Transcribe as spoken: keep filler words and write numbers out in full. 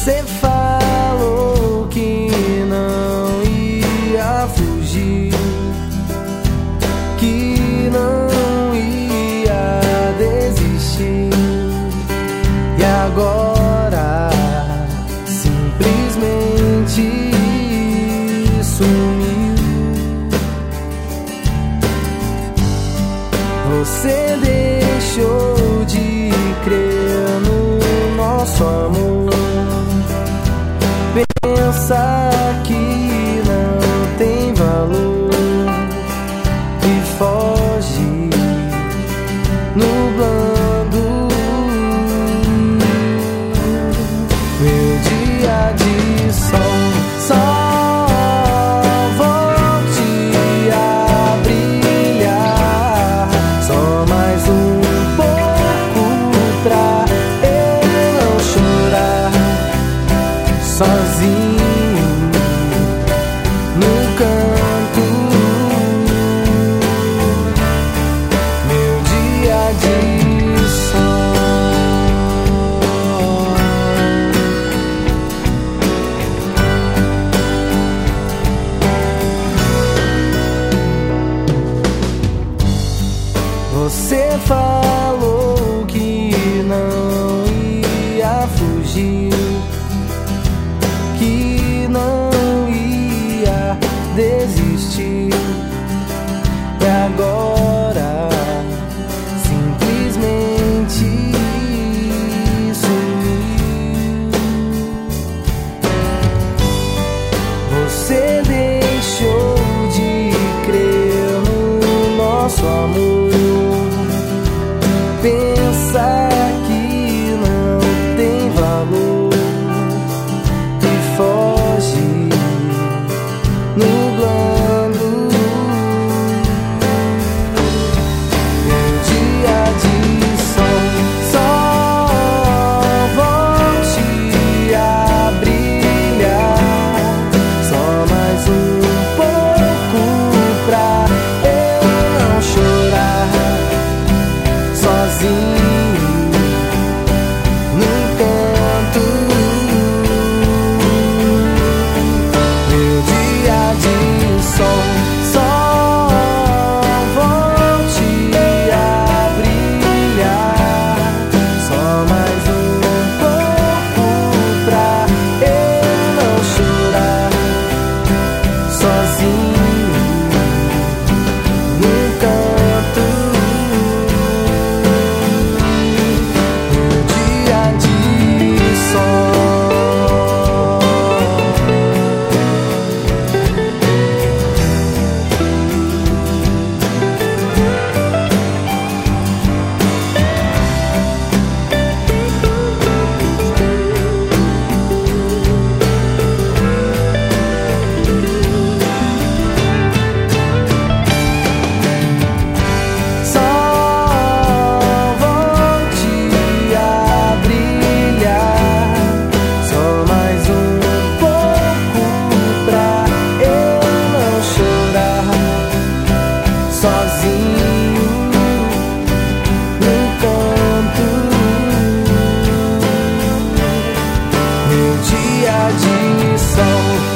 Você falou que não ia fugir, que não ia desistir, e agora simplesmente sumiu. Você deixou de crer no nosso amor. Pensa que não tem valor e foge nublando meu dia de sol. Só volte a brilhar, só mais um pouco pra eu não chorar sozinho no canto. Meu dia de sol. Você falou que não ia fugir, que não ia desistir, e agora simplesmente sumiu. Você deixou de crer no nosso amor. Pensa que não tem valor e foge nublando meu dia de sol. Só volte a brilhar, só mais um pouco pra eu não chorar sozinho no canto. Meu dia de sol. Só volte a brilhar, só mais um pouco pra eu não chorar sozinho no canto. Meu dia de sol. Só volte a brilhar, só mais um pouco pra eu não chorar sozinho no canto. Meu dia de sol.